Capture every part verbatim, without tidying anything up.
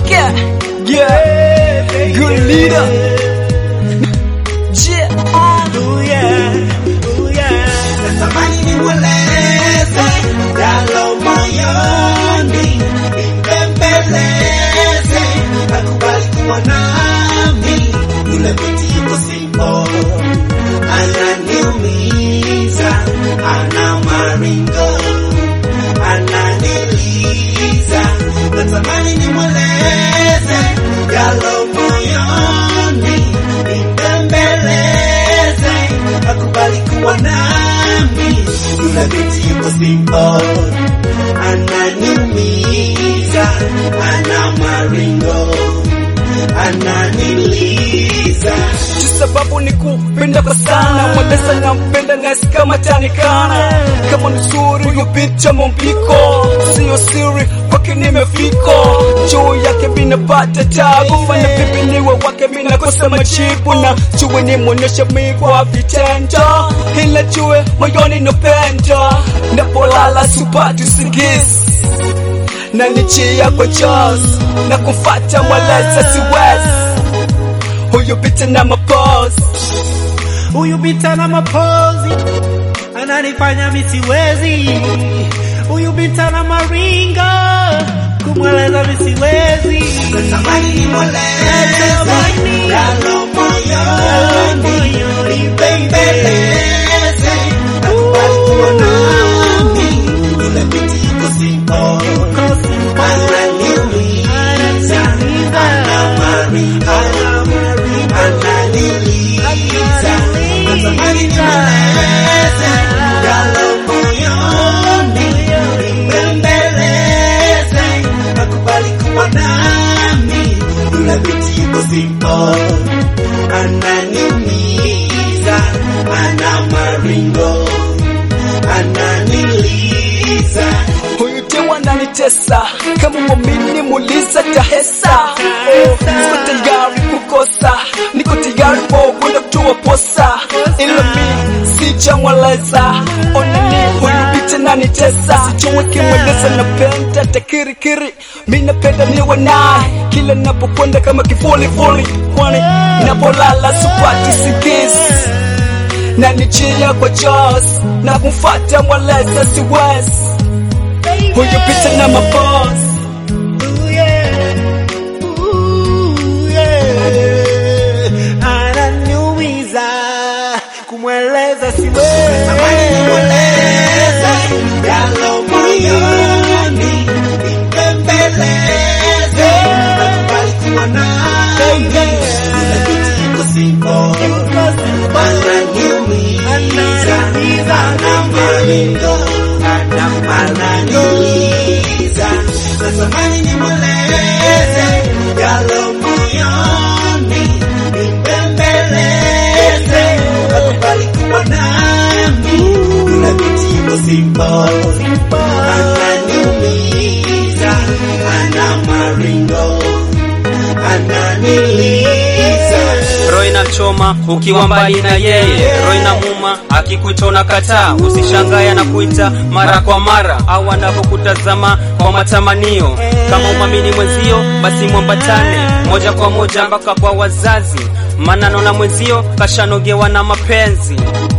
Yeah, yeah, good leader. Yeah, Ooh yeah, ooh yeah. Natamani nimweleze yalo moyoni, nimbembeleze, akubali kuwa nami. Yule binti yuko simple, ananiumiza, ana maringo, ananiliza. Natamani nimweleze yalo moyoni, nimbembeleze, akubali kuwa nami. Yule binti yuko simple, ananiumiza, ana maringo, ananiliza. sababu ni kupenda kwa sana. Mwadesa na mpenda nasi kama tanikana. Kama nusuri yu binti mompiko, siyo siri kwake nimefiko. Juu yake mina pata tabu, fana pipi niwe wake mina kosa majibu. Na juwe ni mwonyesha miwa vitendo, hila juwe moyoni nopenda. Napolala supati usingizi, na nichia kwa chos, na kufata mwaleza siwezi. Huyu bita na mapozi, Huyu bita na mapozi, ananifanya misiwezi. Huyu bita na maringa, kumweleza misiwezi. Natamani nimweleze yalo moyoni, nimbembeleze, akubali kuwa nami. Yule binti yuko simple, ananiumiza, ana maringa, ananiliza. Natamani nimweleze yalo moyoni, nimbembeleze, akubali kuwa nami. Yule binti yuko simple, ananiumiza, ana maringo, ananiliza. huyu tewa nanitesa. Kama mwamini muliza tahesa. Siko tayari kukosa, niko tayari kwa kwenda kutoa posa. Ila mi sijamweleza, onani huyu bita nanitesa. Sijue kimweleza napenda takirikiri, mi napenda niwe naye kila napokwenda kama kivuli vuli. Kwani napolala supati usingizi, na nichia kwa jaws, na kumfata mweleza siwezi. Huyu bita na mapozi, Ooh yeah, ooh yeah, ananiumiza, kumweleza siwezi. Natamani nimweleze yalo moyoni, nimbembeleze, akubali kuwa nami. Yule binti yuko simple, ananiumiza, ana maringo, ananiliza. Natamani nimweleze yalo moyoni, nimbembeleze, akubali kuwa nami. Yule binti yuko simple, ananiumiza, ana maringo, ananiliza. Roho inachoma ukiwa mbali na yeye, roho inamuma akikuita unakataa. Usishangae anakuita mara kwa mara, au anapokutazama kwa matamanio. Kama umamini mwenzio basi mwambatane moja kwa moja mpaka kwa wazazi, maana naona mwenzio kashanogewa na mapenzi.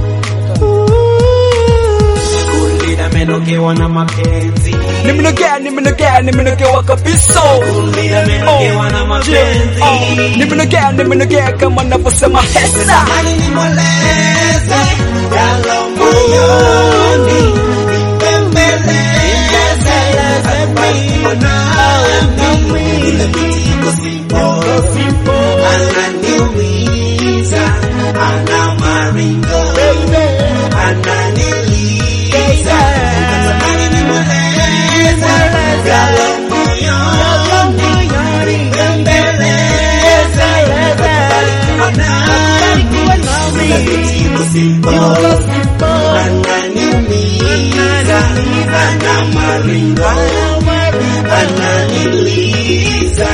Kulida menogewa na mapenzi, nimenogea nimenogea nimenogewa kabisa. kulida menogewa na mapenzi. Nimenogea nimenogea kama navyosema hesa. Natamani nimweleze yalo moyoni, nimbembeleze, akubali kuwa nami. Yule binti yuko simple, ananiumiza, ana maringo, ananiliza. Natamani nimweleze yalo moyoni, nimbembeleze, akubali kuwa nami. Yule binti yuko simple, ananiumiza, ana maringo, ananiliza.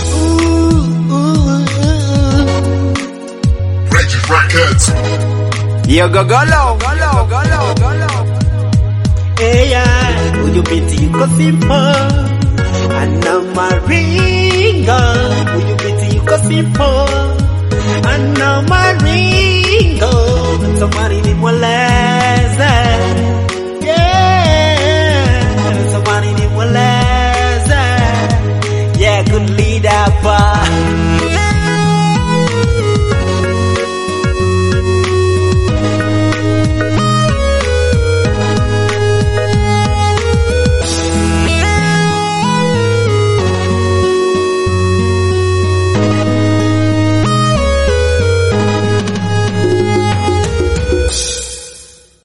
Reggie Records. Yo gogolo, golo, golo, golo. Eya, huyu binti yuko simple, ana maringo. maringo, huyu binti yuko simple, ana maringo, natamani nimwelewe.